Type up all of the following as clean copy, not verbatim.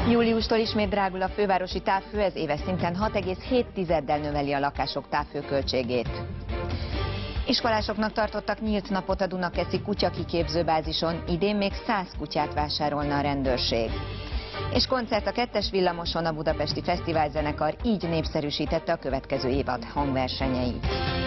Júliustól ismét drágul a fővárosi távhő, ez éves szinten 6,7-del növeli a lakások távhőköltségét. Iskolásoknak tartottak nyílt napot a Dunakeszi kutyakiképzőbázison, idén még 100 kutyát vásárolna a rendőrség. És koncert a 2-es villamoson, a Budapesti Fesztiválzenekar így népszerűsítette a következő évad hangversenyeit.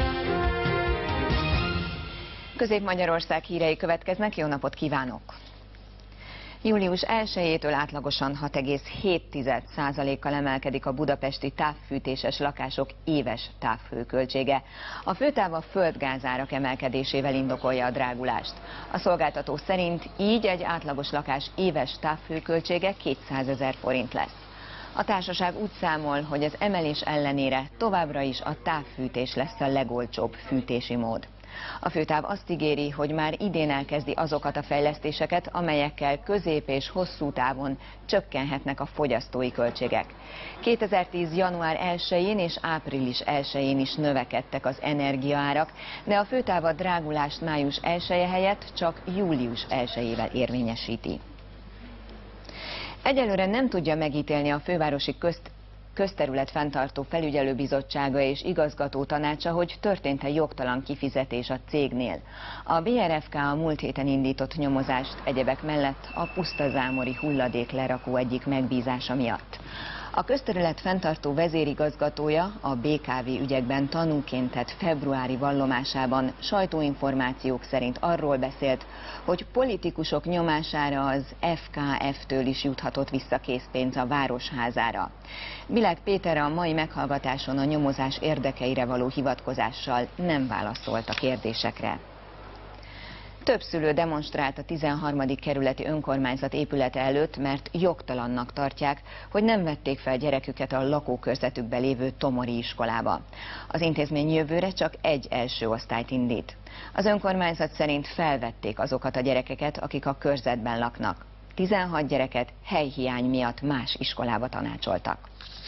Közép-Magyarország hírei következnek, jó napot kívánok! Július 1-től átlagosan 6,7%-kal emelkedik a budapesti távfűtéses lakások éves távhőköltsége. A főtáv a földgázárak emelkedésével indokolja a drágulást. A szolgáltató szerint így egy átlagos lakás éves távhőköltsége 200 000 forint lesz. A társaság úgy számol, hogy az emelés ellenére továbbra is a távfűtés lesz a legolcsóbb fűtési mód. A főtáv azt ígéri, hogy már idén elkezdi azokat a fejlesztéseket, amelyekkel közép és hosszú távon csökkenhetnek a fogyasztói költségek. 2010. január 1-én és április 1-én is növekedtek az energiaárak, de a főtáv a drágulást május 1-je helyett csak július 1-ével érvényesíti. Egyelőre nem tudja megítélni a fővárosi közterület fenntartó felügyelőbizottsága és igazgató tanácsa, hogy történt-e jogtalan kifizetés a cégnél. A BRFK a múlt héten indított nyomozást egyebek mellett a pusztazámori hulladéklerakó egyik megbízása miatt. A közterület fenntartó vezérigazgatója a BKV ügyekben tanúként tett februári vallomásában sajtóinformációk szerint arról beszélt, hogy politikusok nyomására az FKF-től is juthatott vissza készpénz a Városházára. Világ Péter a mai meghallgatáson a nyomozás érdekeire való hivatkozással nem válaszolt a kérdésekre. Több szülő demonstrált a 13. kerületi önkormányzat épülete előtt, mert jogtalannak tartják, hogy nem vették fel gyereküket a lakókörzetükbe lévő Tomori iskolába. Az intézmény jövőre csak egy első osztályt indít. Az önkormányzat szerint felvették azokat a gyerekeket, akik a körzetben laknak. 16 gyereket helyhiány miatt más iskolába tanácsoltak.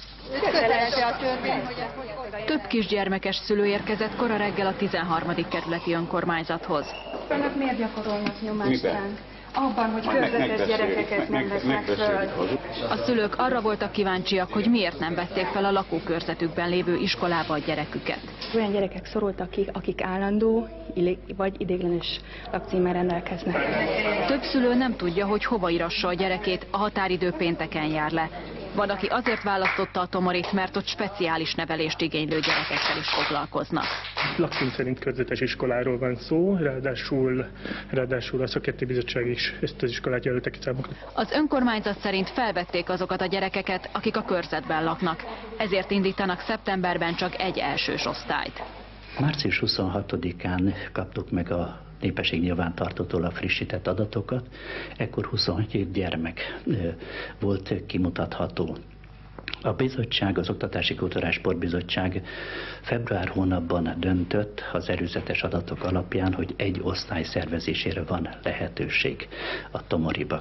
Több kisgyermekes szülő érkezett kora reggel a 13. kerületi önkormányzathoz. Önök miért gyakorolnak nyomást ránk? Abban, hogy körzetes gyerekeket nem vesznek föl. A szülők arra voltak kíváncsiak, hogy miért nem vették fel a lakókörzetükben lévő iskolába a gyereküket. Olyan gyerekek szorultak ki, akik állandó vagy ideiglenes lakcímmel rendelkeznek. Több szülő nem tudja, hogy hova írassa a gyerekét, a határidő pénteken jár le. Van, aki azért választotta a Tomorit, mert ott speciális nevelést igénylő gyerekekkel is foglalkoznak. Lakcím szerint körzetes iskoláról van szó, ráadásul a szakértői bizottság is ezt az iskolát jelölte ki számunkra. Az önkormányzat szerint felvették azokat a gyerekeket, akik a körzetben laknak. Ezért indítanak szeptemberben csak egy elsős osztályt. Március 26-án kaptuk meg a népességnyilvántartótól a frissített adatokat, ekkor 27 gyermek volt kimutatható. A bizottság, az Oktatási Kulturális Sportbizottság február hónapban döntött az előzetes adatok alapján, hogy egy osztály szervezésére van lehetőség a Tomoriba.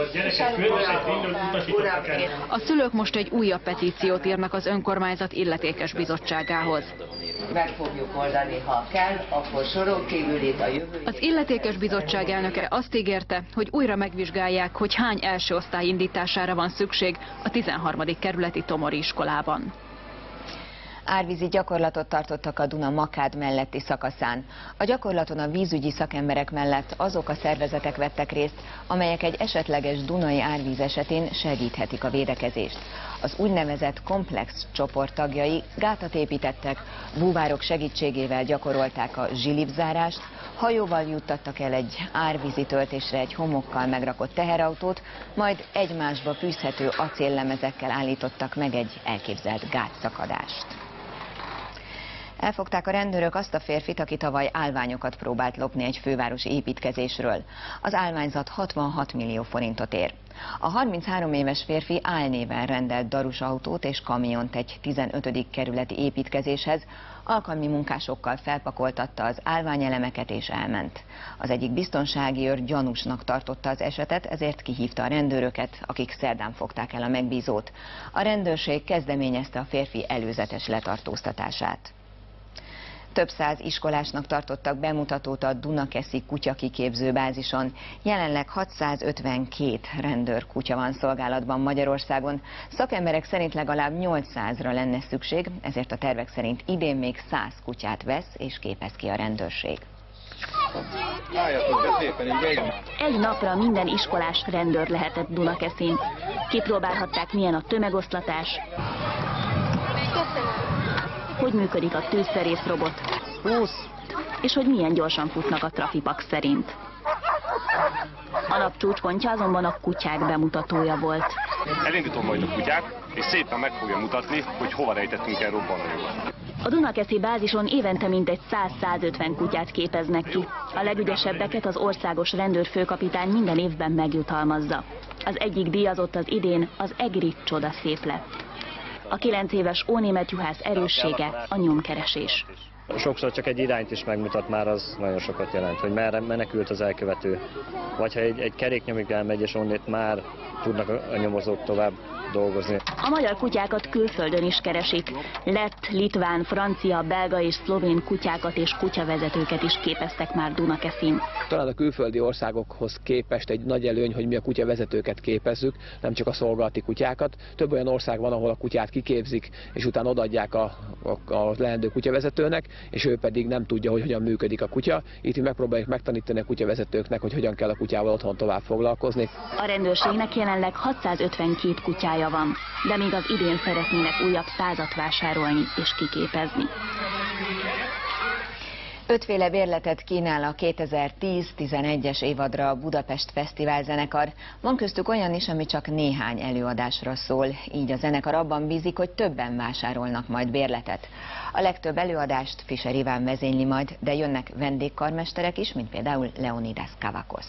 A szülők most egy újabb petíciót írnak az önkormányzat illetékes bizottságához. Meg fogjuk oldani, ha kell, akkor soron kívül lép a jövő. Az illetékes bizottság elnöke azt ígérte, hogy újra megvizsgálják, hogy hány első osztály indítására van szükség a 13. kerületi Tomori iskolában. Árvízi gyakorlatot tartottak a Duna-Makád melletti szakaszán. A gyakorlaton a vízügyi szakemberek mellett azok a szervezetek vettek részt, amelyek egy esetleges dunai árvíz esetén segíthetik a védekezést. Az úgynevezett komplex csoport tagjai gátat építettek, búvárok segítségével gyakorolták a zsilipzárást, hajóval juttattak el egy árvízi töltésre egy homokkal megrakott teherautót, majd egymásba fűzhető acéllemezekkel állítottak meg egy elképzelt gátszakadást. Elfogták a rendőrök azt a férfit, aki tavaly állványokat próbált lopni egy fővárosi építkezésről. Az állványzat 66 millió forintot ér. A 33 éves férfi álnéven rendelt darusautót és kamiont egy 15. kerületi építkezéshez, alkalmi munkásokkal felpakoltatta az állványelemeket és elment. Az egyik biztonsági őr gyanúsnak tartotta az esetet, ezért kihívta a rendőröket, akik szerdán fogták el a megbízót. A rendőrség kezdeményezte a férfi előzetes letartóztatását. Több száz iskolásnak tartottak bemutatót a Dunakeszi kutyakiképző bázison. Jelenleg 652 rendőrkutya van szolgálatban Magyarországon. Szakemberek szerint legalább 800-ra lenne szükség, ezért a tervek szerint idén még 100 kutyát vesz és képez ki a rendőrség. Egy napra minden iskolás rendőr lehetett Dunakeszin. Kipróbálhatták, milyen a tömegoszlatás, hogy működik a tűzszerészrobot, és hogy milyen gyorsan futnak a trafipak szerint. A nap csúcspontja azonban a kutyák bemutatója volt. Elindítom majd a kutyát, és szépen meg fogja mutatni, hogy hova rejtettünk el robbanójukat. A Dunakeszi bázison évente mintegy 100-150 kutyát képeznek ki. A legügyesebbeket az országos rendőrfőkapitány minden évben megjutalmazza. Az egyik díjazott az idén az egri csodaszép lett. A 9 éves ónémet juhász erőssége a nyomkeresés. Sokszor csak egy irányt is megmutat, már az nagyon sokat jelent, hogy merre menekült az elkövető. Vagy ha egy keréknyomig elmegy, és onnét már tudnak a nyomozók tovább dolgozni. A magyar kutyákat külföldön is keresik. Lett, litván, francia, belga és szlovén kutyákat és kutyavezetőket is képeztek már Dunakeszin. Talán a külföldi országokhoz képest egy nagy előny, hogy mi a kutyavezetőket képezzük, nem csak a szolgálati kutyákat. Több olyan ország van, ahol a kutyát kiképzik, és utána odaadják a leendő kutyavezetőnek, és ő pedig nem tudja, hogy hogyan működik a kutya. Itt mi megpróbáljuk megtanítani a kutyavezetőknek, hogy hogyan kell a kutyával otthon tovább foglalkozni. A rendőrségnek jelenleg 652 kutyája van, de még az idén szeretnének újabb 100-at vásárolni és kiképezni. 5 féle bérletet kínál a 2010-11-es évadra a Budapest Fesztivál zenekar. Van köztük olyan is, ami csak néhány előadásra szól, így a zenekar abban bízik, hogy többen vásárolnak majd bérletet. A legtöbb előadást Fischer Iván vezényli majd, de jönnek vendégkarmesterek is, mint például Leonidas Kavakos.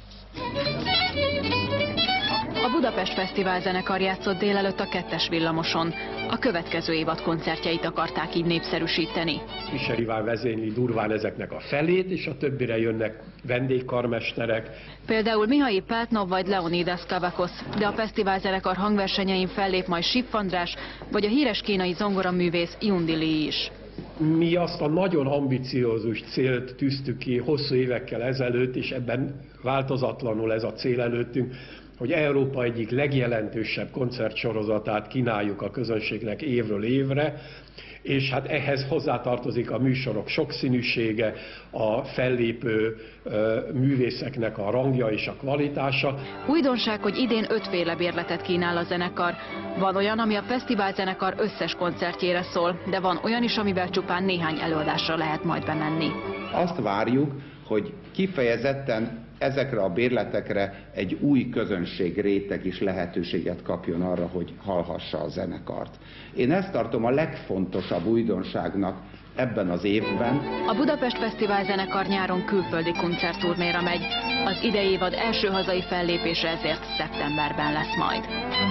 A Budapest Fesztivál zenekar játszott délelőtt a 2-es villamoson. A következő évad koncertjeit akarták így népszerűsíteni. Fischer Iván vezényli durván ezeknek a felét, és a többire jönnek vendégkarmesterek. Például Mihaly Páltnov vagy Leonidas Kavakos, de a fesztivál zenekar hangversenyein fellép majd Siff András, vagy a híres kínai zongoraművész Yundi Li is. Mi azt a nagyon ambiciózus célt tűztük ki hosszú évekkel ezelőtt, és ebben változatlanul ez a cél előttünk, hogy Európa egyik legjelentősebb koncertsorozatát kínáljuk a közönségnek évről évre, és hát ehhez hozzátartozik a műsorok sokszínűsége, a fellépő művészeknek a rangja és a kvalitása. Újdonság, hogy idén 5 féle bérletet kínál a zenekar. Van olyan, ami a fesztivál zenekar összes koncertjére szól, de van olyan is, amivel csupán néhány előadásra lehet majd bemenni. Azt várjuk, hogy kifejezetten ezekre a bérletekre egy új közönségréteg is lehetőséget kapjon arra, hogy hallhassa a zenekart. Én ezt tartom a legfontosabb újdonságnak ebben az évben. A Budapest Fesztivál zenekar nyáron külföldi koncertturnéra megy. Az idei évad első hazai fellépése ezért szeptemberben lesz majd.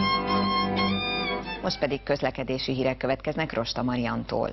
Most pedig közlekedési hírek következnek Rosta Mariantól.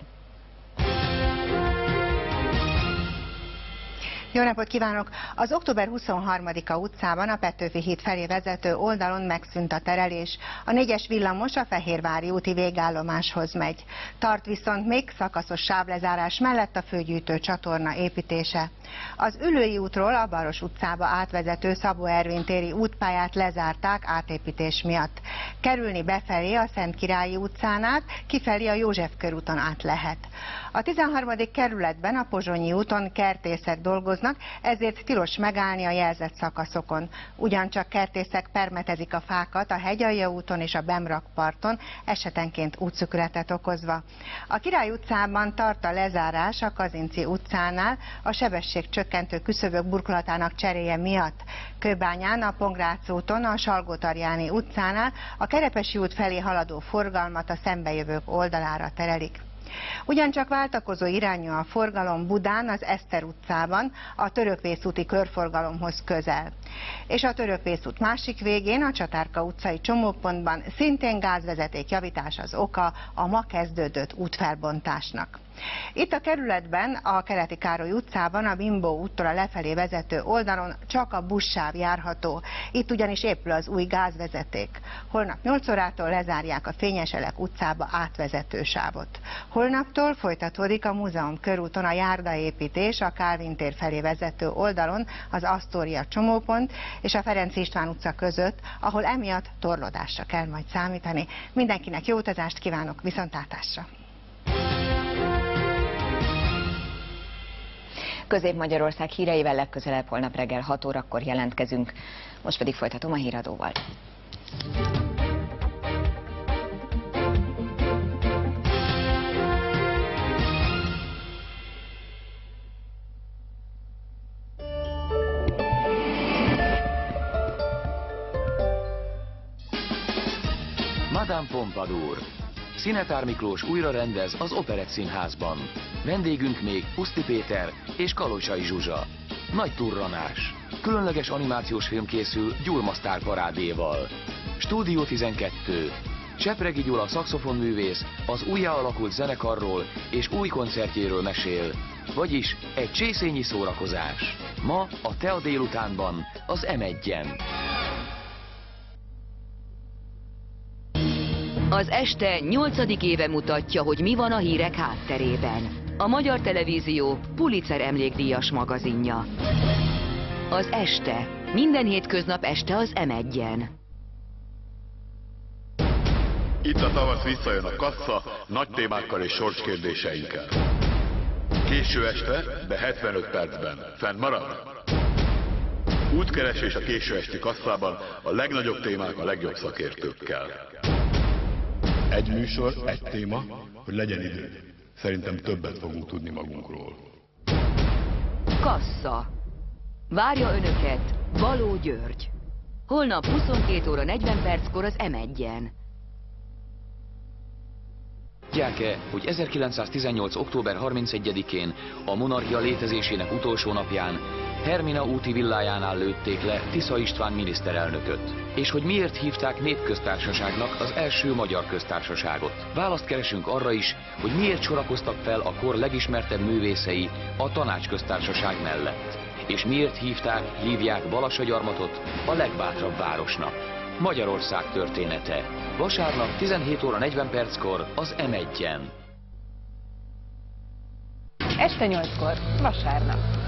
Jó napot kívánok! Az október 23-a utcában a Petőfi híd felé vezető oldalon megszűnt a terelés. A 4-es villamos a Fehérvári úti végállomáshoz megy. Tart viszont még szakaszos sávlezárás mellett a főgyűjtő csatorna építése. Az Üllői útról a Baros utcába átvezető Szabó Ervin téri útpályát lezárták átépítés miatt. Kerülni befelé a Szentkirályi utcán át, kifelé a József körúton át lehet. A 13. kerületben a Pozsonyi úton kertészek dolgoznak, ezért tilos megállni a jelzett szakaszokon. Ugyancsak kertészek permetezik a fákat a Hegyalja úton és a Bemrak parton, esetenként útszükületet okozva. A Király utcában tart a lezárás a Kazinczy utcánál a sebességcsökkentő küszöbök burkolatának cseréje miatt. Kőbányán a Pongrác úton a Salgótarjáni utcánál a Kerepesi út felé haladó forgalmat a szembejövők oldalára terelik. Ugyancsak váltakozó irányú a forgalom Budán, az Eszter utcában, a Törökvész úti körforgalomhoz közel. És a Törökvész út másik végén, a Csatárka utcai csomópontban szintén gázvezeték javítás az oka a ma kezdődött útfelbontásnak. Itt a kerületben, a Keleti Károly utcában, a Bimbo úttól a lefelé vezető oldalon csak a buszsáv járható. Itt ugyanis épül az új gázvezeték. Holnap 8 órától lezárják a Fényeselek utcába átvezető sávot. Holnaptól folytatódik a Múzeum körúton a járdaépítés a Kálvin tér felé vezető oldalon, az Asztória csomópont és a Ferenc István utca között, ahol emiatt torlódásra kell majd számítani. Mindenkinek jó utazást kívánok, viszontlátásra! Közép-Magyarország híreivel legközelebb holnap reggel 6 órakor jelentkezünk. Most pedig folytatom a híradóval. Madame Pompadour. Szinetár Miklós újra rendez az Operett Színházban. Vendégünk még Puszti Péter és Kalocsai Zsuzsa. Nagy turranás. Különleges animációs film készül Gyulmasztár parádéval. Stúdió 12. Csepregi Gyula szaxofonművész az újjáalakult zenekarról és új koncertjéről mesél, vagyis egy csészényi szórakozás. Ma a Tea délutánban az M1-en. Az este 8. éve mutatja, hogy mi van a hírek hátterében. A Magyar Televízió Pulitzer emlékdíjas magazinja. Az este. Minden hétköznap este az M1-en. Itt a tavasz, visszajön a kassa, nagy témákkal és sorskérdéseinkkel. Késő este, de 75 percben. Fenn marad? Útkeresés a késő esti kasszában, a legnagyobb témák a legjobb szakértőkkel. Egy műsor, egy téma, hogy legyen idő. Szerintem többet fogunk tudni magunkról. Kassa. Várja önöket Baló György. Holnap 22 óra 40 perckor az M1-en. Tudják-e, hogy 1918. október 31-én a monarchia létezésének utolsó napján Hermina úti villájánál lőtték le Tisza István miniszterelnököt? És hogy miért hívták népköztársaságnak az első magyar köztársaságot? Választ keresünk arra is, hogy miért sorakoztak fel a kor legismertebb művészei a tanácsköztársaság mellett. És miért hívják Balassagyarmatot a legbátrabb városnak. Magyarország története. Vasárnap 17 óra 40 perckor az M1-en. Este 8-kor, vasárnap.